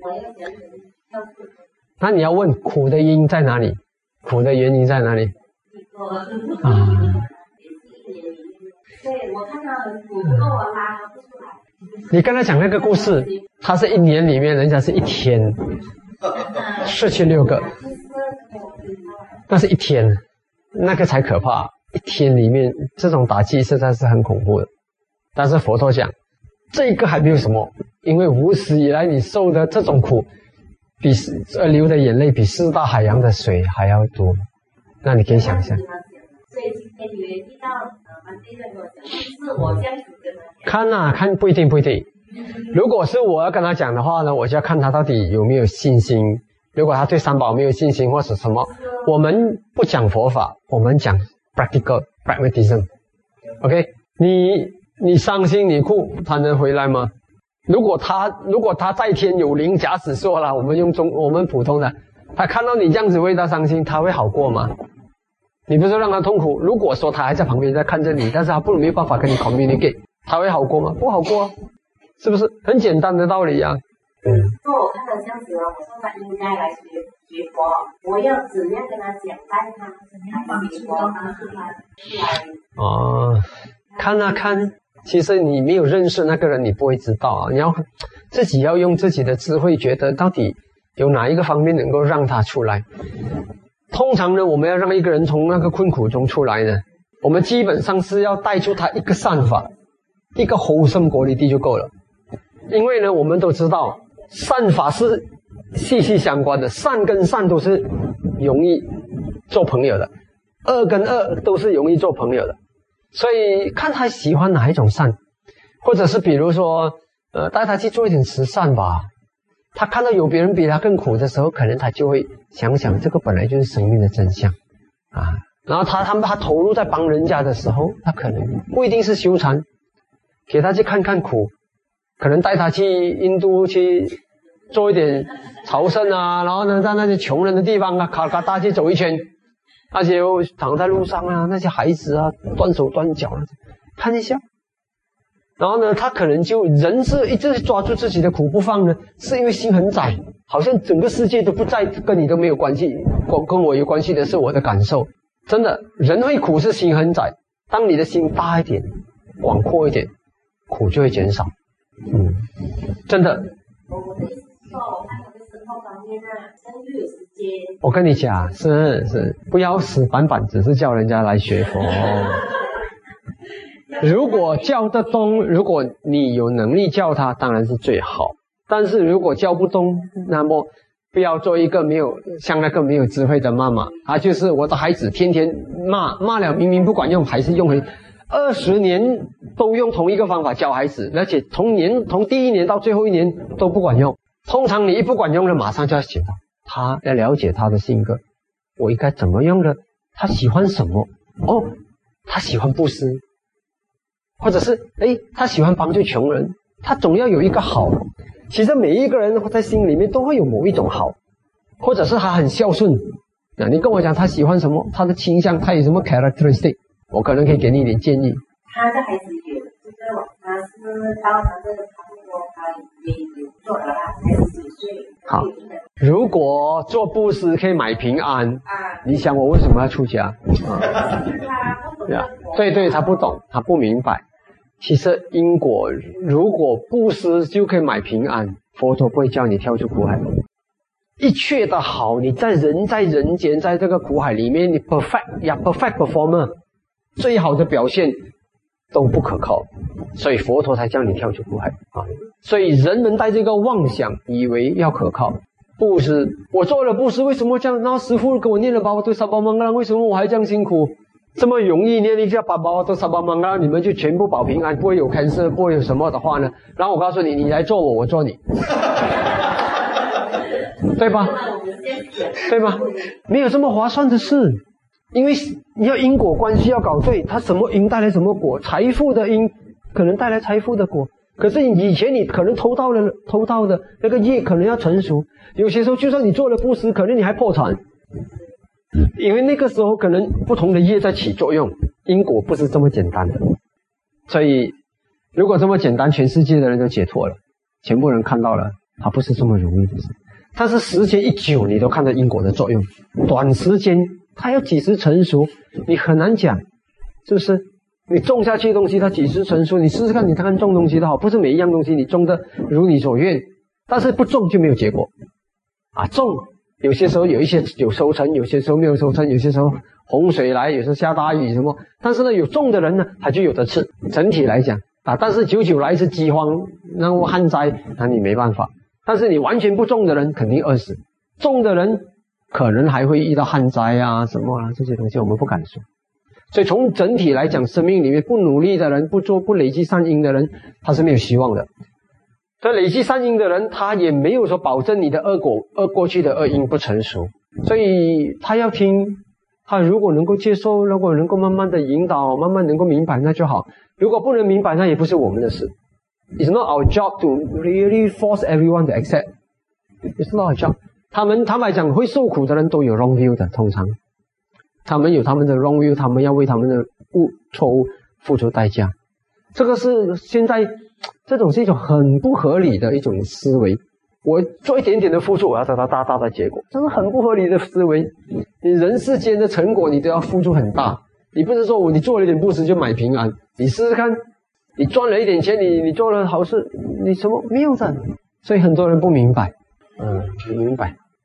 那你要问苦的因在哪里？苦的原因在哪里？ 我看到很苦，不过我拉不出来。 你刚才讲那个故事，他是1年里面，人家是1天失去6个，那是1天，那个才可怕。1天里面这种打击实在是很恐怖的。但是佛陀讲，这个还没有什么，因为无始以来你受的这种苦，比流的眼泪比4大海洋的水还要多。那你可以想象。 所以今天你遇到蛮多人跟我讲，是我这样子跟他看啊，看不一定。如果是我要跟他讲的话呢，我就要看他到底有没有信心。如果他对三宝没有信心或是什么，我们不讲佛法，我们讲 pragmatism。OK， 你伤心你哭，他能回来吗？如果他在天有灵，假使说了，我们普通的，他看到你这样子为他伤心，他会好过吗？你不是让他痛苦，如果说他还在旁边在看着你，但是他没有办法跟你 communicate， 他会好过吗？不好过啊，是不是很简单的道理啊？ 那我看到这样子了，我说他应该来学佛，我要怎样跟他讲，带他学佛， 看啊看，其实你没有认识那个人，你不会知道啊。你要自己要用自己的智慧，觉得到底有哪一个方面能够让他出来。通常呢，我们要让一个人从那个困苦中出来呢，我们基本上是要带出他一个善法，一个wholesome quality就够了。因为呢，我们都知道善法是息息相关的，善跟善都是容易做朋友的，恶跟恶都是容易做朋友的。所以看他喜欢哪一种善，或者是比如说带他去做一点慈善吧。他看到有别人比他更苦的时候，可能他就会想想这个本来就是生命的真相啊。然后他投入在帮人家的时候，他可能不一定是修禅，给他去看看苦，可能带他去印度去做一点朝圣啊，然后呢在那些穷人的地方啊，卡卡达去走一圈，那些躺在路上啊，那些孩子啊断手断脚啊，看一下。然后呢，他可能就人是一直抓住自己的苦不放呢，是因为心很窄，好像整个世界都不在，跟你都没有关系，跟我有关系的是我的感受。真的，人会苦是心很窄，当你的心大一点，广阔一点，苦就会减少。真的。 我的意思是说，我看到的生活方面啊，像又有时间。 我跟你讲，是，不要死板板，只是叫人家来学佛。如果教得动，如果你有能力教他，当然是最好。但是如果教不动，那么不要做一个像那个没有智慧的妈妈啊，就是我的孩子天天骂了，明明不管用，还是用20年都用同一个方法教孩子，而且从第1年到最后1年都不管用。通常你一不管用了，马上就要写到他，要了解他的性格，我应该怎么样的，他喜欢什么，他喜欢布施，或者是他喜欢帮助穷人，他总要有一个好。其实每一个人在心里面都会有某一种好，或者是他很孝顺。你跟我讲他喜欢什么，他的倾向，他有什么 characteristic， 我可能可以给你一点建议。 他的孩子有这个，他是到他的差不多，他也有做了，30岁。 好，如果做布施可以买平安，你想我为什么要出家？对，他不懂，他不明白。其实因果，如果布施就可以买平安，佛陀不会叫你跳出苦海。一切的好，你在人间，在这个苦海里面，你 perfect performer， 最好的表现都不可靠，所以佛陀才叫你跳出苦海啊。所以人们带这个妄想，以为要可靠。布施，我做了布施，为什么这样？然后师父给我念了巴巴多萨巴曼嘎，为什么我还这样辛苦？这么容易念一下巴巴多萨巴曼嘎，你们就全部保平安，不会有 cancer， 不会有什么的话呢？然后我告诉你，你来做我做你，对吧？对吧？没有这么划算的事，因为你要因果关系要搞对，它什么因带来什么果，财富的因可能带来财富的果。可是以前你可能偷盗的那个业可能要成熟，有些时候就算你做了布施，可能你还破产，因为那个时候可能不同的业在起作用，因果不是这么简单的。所以如果这么简单，全世界的人都解脱了，全部人看到了， 它不是这么容易的事。但是时间一久，你都看到因果的作用。短时间它要几时成熟，你很难讲，是不是？你种下去的东西，它几时成熟？你试试看，你看种东西的好，不是每一样东西你种的如你所愿，但是不种就没有结果啊。种有些时候有收成，有些时候没有收成，有些时候洪水来，有时候下大雨什么。但是呢，有种的人呢，他就有得吃。整体来讲啊，但是久久来一次饥荒，然后旱灾，那你没办法。但是你完全不种的人肯定饿死，种的人可能还会遇到旱灾啊什么啊，这些东西我们不敢说。所以从整体来讲，生命里面不努力的人，不累积善因的人，他是没有希望的。所以累积善因的人，他也没有说保证你的过去的恶因不成熟。所以他要听，他如果能够接受，如果能够慢慢的引导，慢慢能够明白，那就好。如果不能明白，那也不是我们的事。It's not our job to really force everyone to accept. It's not our job. 他们来讲，会受苦的人都有 wrong view 的，通常他们有他们的 wrong view， 他们要为他们的错误付出代价。这个是现在这种是一种很不合理的一种思维。我做一点点的付出，我要得到大大的结果，这是很不合理的思维。你人世间的成果，你都要付出很大。你不是说你做了一点布施就买平安，你试试看，你赚了一点钱，你做了好事，你什么没有的。所以很多人不明白，不明白。